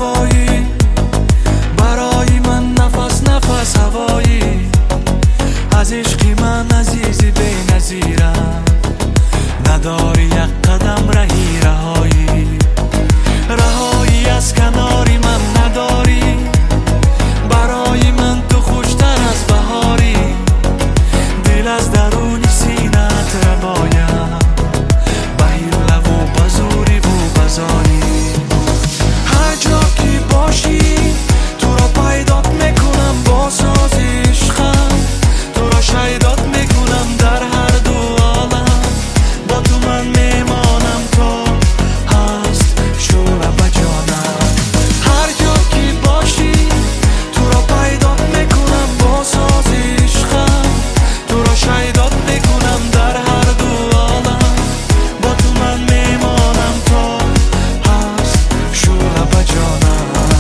هوایی، برای من نفس نفس هوایی. از عشقی من عزیزی بی نظیرم، نداری یک قدم رهی رهایی. رهایی از کناری من نداری، برای من تو خوشتر از بهاری. دل از درون سینه‌ات را بایم، بهیر لب و بزوری و بزاری. هر جا که باشی تو را پیدات میکنم، با ساز عشقم تو را شیدات میکنم. در هر دو عالم با تو من میمانم، تو هست شعله به جانم. هر جا که باشی تو را پیدات میکنم، با ساز عشقم تو را شیدات میکنم. در هر دو عالم با تو من میمانم، تو هست شعله به جانم.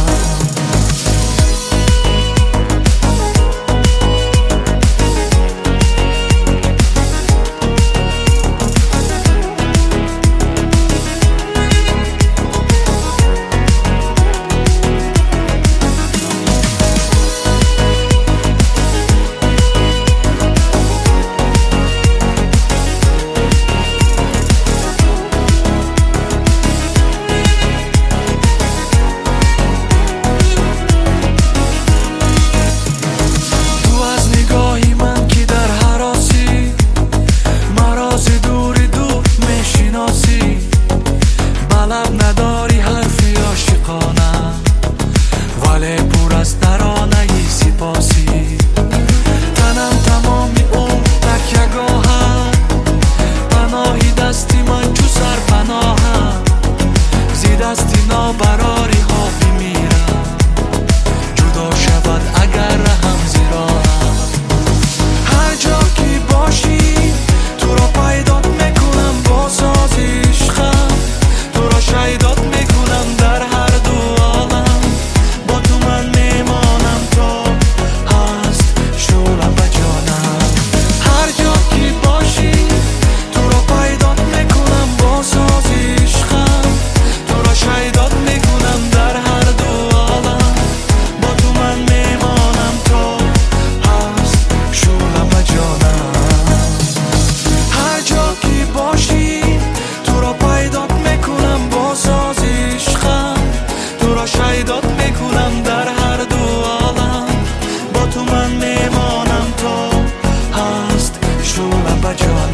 نداری حرفی عاشقانه، ولی پر از ترانه سپاسی. تنم تمامی اون تکیه‌گاهه، پناهی دستی من چو سر پناهه. زی دستی نابراری ها بمیرم، جدا شود اگر رهم زیراهم. هر جا که باشی تو را پیدات میکنم، با ساز عشقم تو را شیدات میکنم. در هر دو عالم با تو من میمانم، تو هست شعله به جانم. هر جا که باشی تو را پیدات میکنم، با ساز عشقم تو را شیدات میکنم. در هر دو عالم با تو من میمانم، تو هست شعله به جانم. هر جا که باشی تو را پیدات میکنم، با ساز عشقم تو را شیدات میکنم. در هر دو عالم با تو من میمانم، تو هست شعله به جانم.